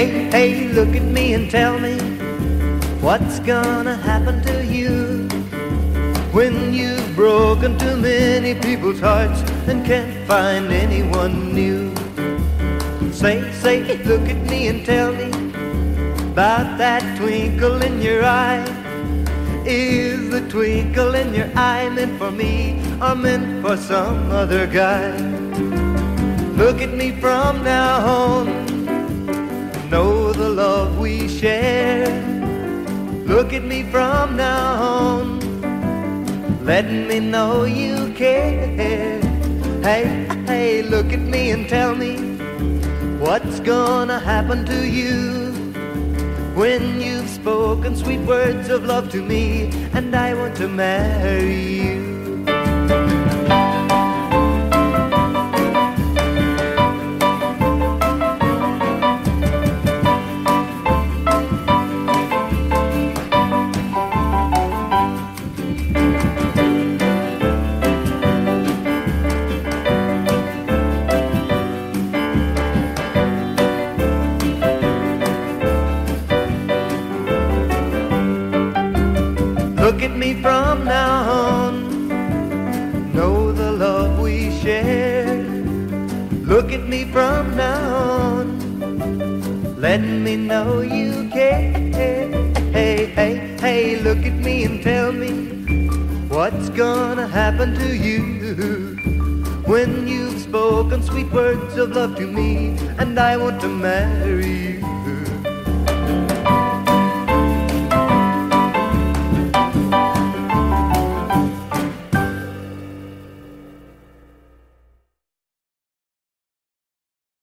Hey, hey, look at me and tell me what's gonna happen to you when you've broken too many people's hearts and can't find anyone new. Say, look at me and tell me about that twinkle in your eye. Is the twinkle in your eye meant for me or meant for some other guy? Look at me from now on, know the love we share. Look at me from now on, let me know you care. Hey, hey, look at me and tell me what's gonna happen to you when you've spoken sweet words of love to me and I want to marry you. Look at me from now on, know the love we share. Look at me from now on, let me know you care. Hey, hey, hey, look at me and tell me what's gonna happen to you when you've spoken sweet words of love to me and I want to marry you.